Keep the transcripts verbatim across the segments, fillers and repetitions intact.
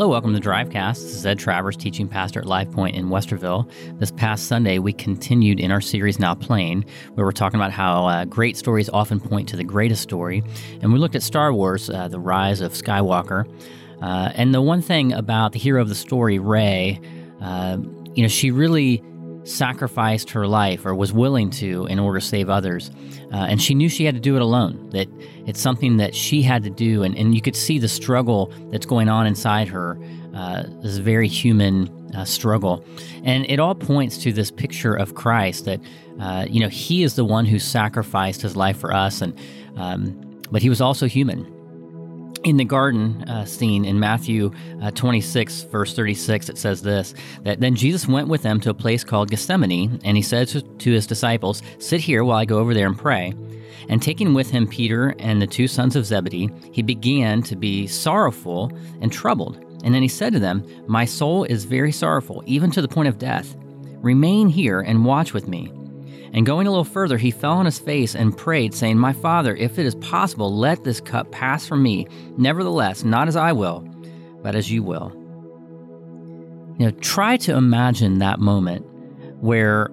Hello, welcome to Drivecast. This is Ed Travers, teaching pastor at Life Point in Westerville. This past Sunday, we continued in our series Now Playing, where we're talking about how uh, great stories often point to the greatest story. And we looked at Star Wars, uh, the rise of Skywalker. Uh, and the one thing about the hero of the story, Rey, uh, you know, she really sacrificed her life, or was willing to, in order to save others. Uh, and she knew she had to do it alone, that it's something that she had to do. And, and you could see the struggle that's going on inside her, uh, this very human uh, struggle. And it all points to this picture of Christ, that, uh, you know, he is the one who sacrificed his life for us, and um, but he was also human. In the garden uh, scene in Matthew uh, twenty-six, verse thirty-six, it says this, that then Jesus went with them to a place called Gethsemane, and he said to, to his disciples, "Sit here while I go over there and pray." And taking with him Peter and the two sons of Zebedee, he began to be sorrowful and troubled. And then he said to them, "My soul is very sorrowful, even to the point of death. Remain here and watch with me." And going a little further, he fell on his face and prayed, saying, "My Father, if it is possible, let this cup pass from me. Nevertheless, not as I will, but as you will." You know, try to imagine that moment where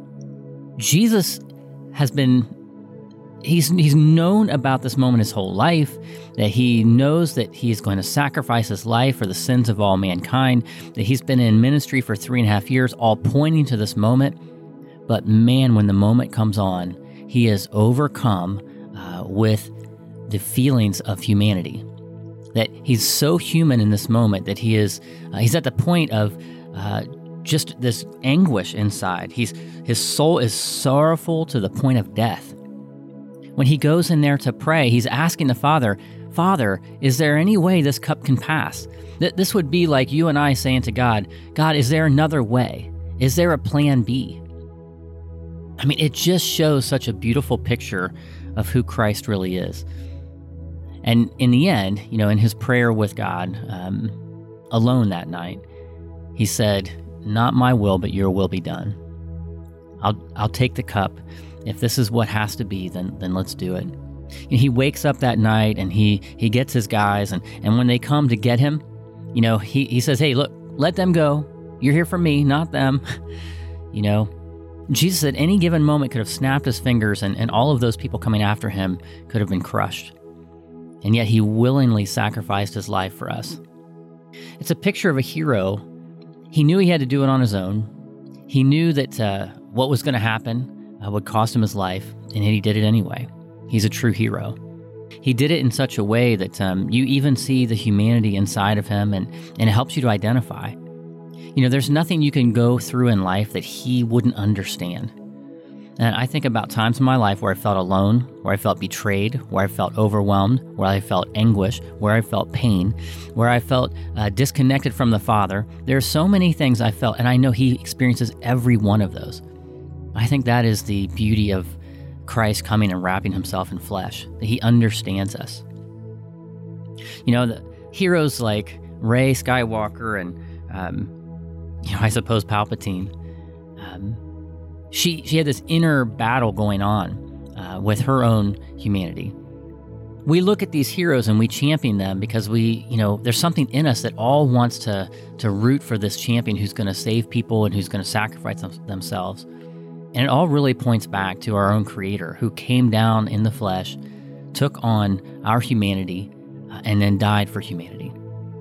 Jesus has been, he's, he's known about this moment his whole life, that he knows that he's going to sacrifice his life for the sins of all mankind, that he's been in ministry for three and a half years, all pointing to this moment. But man, when the moment comes on, he is overcome uh, with the feelings of humanity. That he's so human in this moment that he is, uh, he's at the point of uh, just this anguish inside. He's, his soul is sorrowful to the point of death. When he goes in there to pray, he's asking the Father, "Father, is there any way this cup can pass?" Th- this would be like you and I saying to God, "God, is there another way? Is there a plan B?" I mean, it just shows such a beautiful picture of who Christ really is. And in the end, you know, in his prayer with God, um, alone that night, he said, "Not my will, but your will be done. I'll I'll take the cup. If this is what has to be, then then let's do it." And he wakes up that night and he he gets his guys, and, and when they come to get him, you know, he, he says, "Hey, look, let them go. You're here for me, not them." You know, Jesus at any given moment could have snapped his fingers, and, and all of those people coming after him could have been crushed. And yet he willingly sacrificed his life for us. It's a picture of a hero. He knew he had to do it on his own. He knew that uh, what was going to happen uh, would cost him his life, and yet he did it anyway. He's a true hero. He did it in such a way that um, you even see the humanity inside of him, and, and it helps you to identify. You know, there's nothing you can go through in life that he wouldn't understand. And I think about times in my life where I felt alone, where I felt betrayed, where I felt overwhelmed, where I felt anguish, where I felt pain, where I felt uh, disconnected from the Father. There are so many things I felt, and I know he experiences every one of those. I think that is the beauty of Christ coming and wrapping himself in flesh, that he understands us. You know, the heroes like Rey Skywalker and um, You know, I suppose Palpatine. Um, she she had this inner battle going on uh, with her own humanity. We look at these heroes and we champion them because we, you know, there's something in us that all wants to to root for this champion who's going to save people and who's going to sacrifice them, themselves. And it all really points back to our own Creator, who came down in the flesh, took on our humanity, uh, and then died for humanity.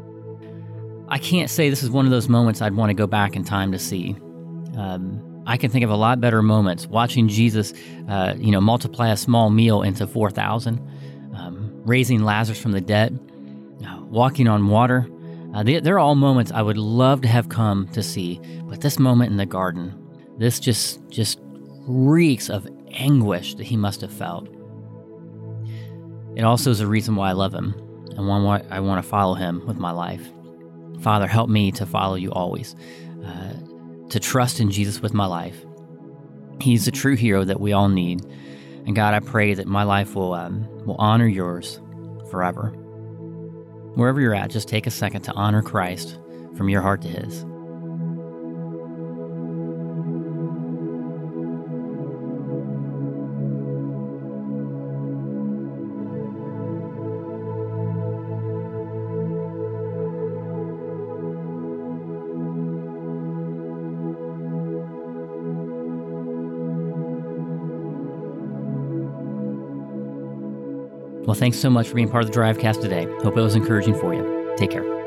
I can't say this is one of those moments I'd want to go back in time to see. Um, I can think of a lot better moments. Watching Jesus, uh, you know, multiply a small meal into four thousand, um, raising Lazarus from the dead, uh, walking on water. Uh, they, they're all moments I would love to have come to see. But this moment in the garden, this just just reeks of anguish that he must have felt. It also is a reason why I love him and why I want to follow him with my life. Father, help me to follow you always, uh, to trust in Jesus with my life. He's the true hero that we all need. And God, I pray that my life will um, will honor yours forever. Wherever you're at, just take a second to honor Christ from your heart to his. Well, thanks so much for being part of the Drivecast today. Hope it was encouraging for you. Take care.